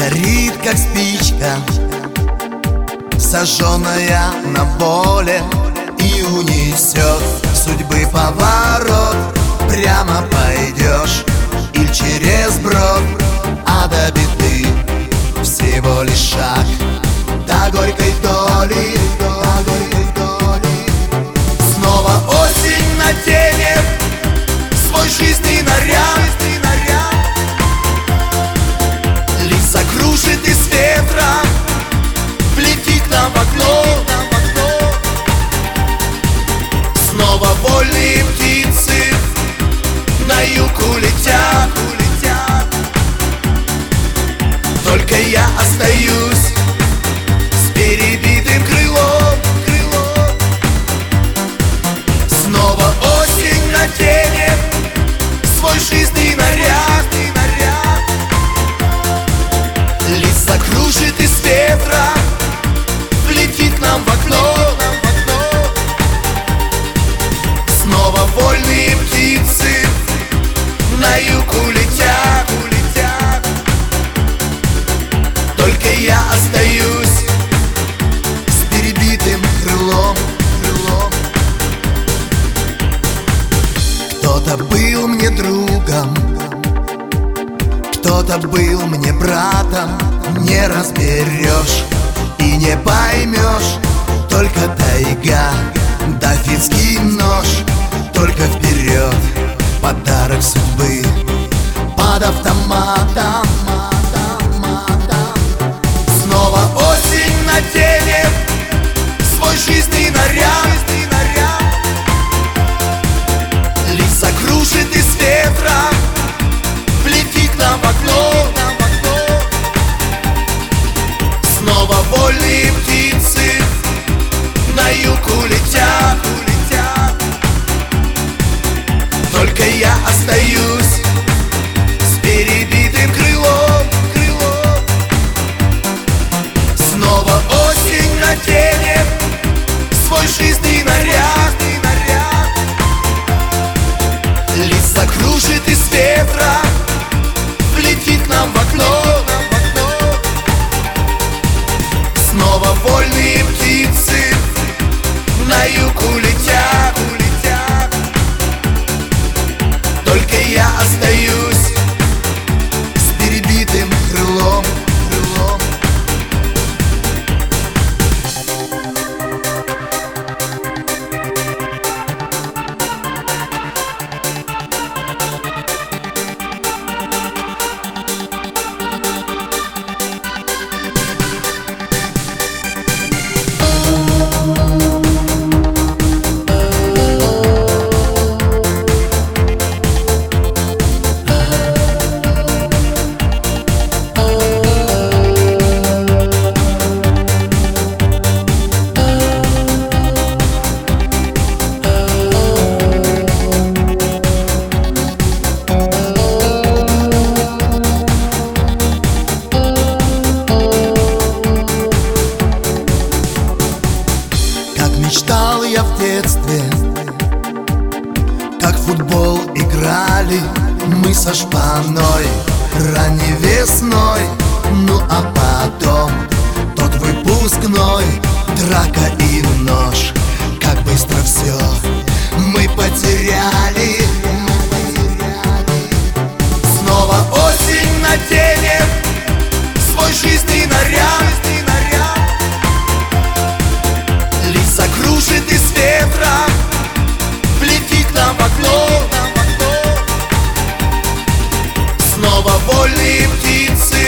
горит, как спичка, сожженная на поле, и унесет судьбы поворот. Прямо пойдешь или через брод, а до беды всего лишь шаг до горькой доли, до горькой доли. Снова осень наденет свой жизненный наряд, лист закружит из ветра, влетит к нам в окно. Снова вольные птицы на юг улетят. Только я остаюсь с перебитым крылом. Снова осень наденет свой жизненный наряд, лист закружит из ветра, влетит к нам в окно. Снова вольные птицы на юг улетят. Только я остаюсь с перебитым крылом. Кто-то был мне другом, кто-то был мне братом. Не разберешь и не поймешь, только тайга да финский нож. Только вперед, подарок судьбы под автоматом. Снова осень наденет свой жизненный наряд, лист закружит из ветра, влетит к нам в окно. Снова вольные птицы на юг улетят. Только я остаюсь с перебитым крылом. Снова осень наденет свой жизненный наряд, лист закружит из ветра, влетит к нам в окно. Снова вольные птицы на юг улетят. Только я остаюсь с перебитым крылом. Мечтал я в детстве, как в футбол играли мы со шпаной ранней весной. Ну а потом тот выпускной, драка и нож. Как быстро все мы потеряли. Снова осень наденет свой жизненный наряд, лист закружит из ветра, влетит к нам в окно. Снова вольные птицы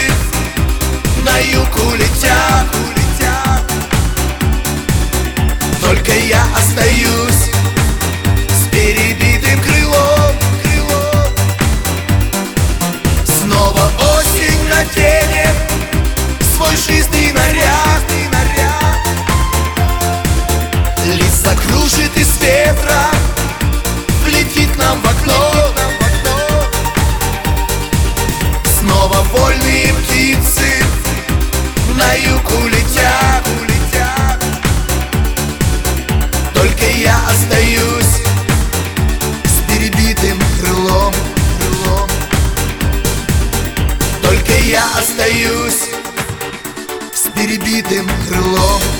я остаюсь с перебитым крылом.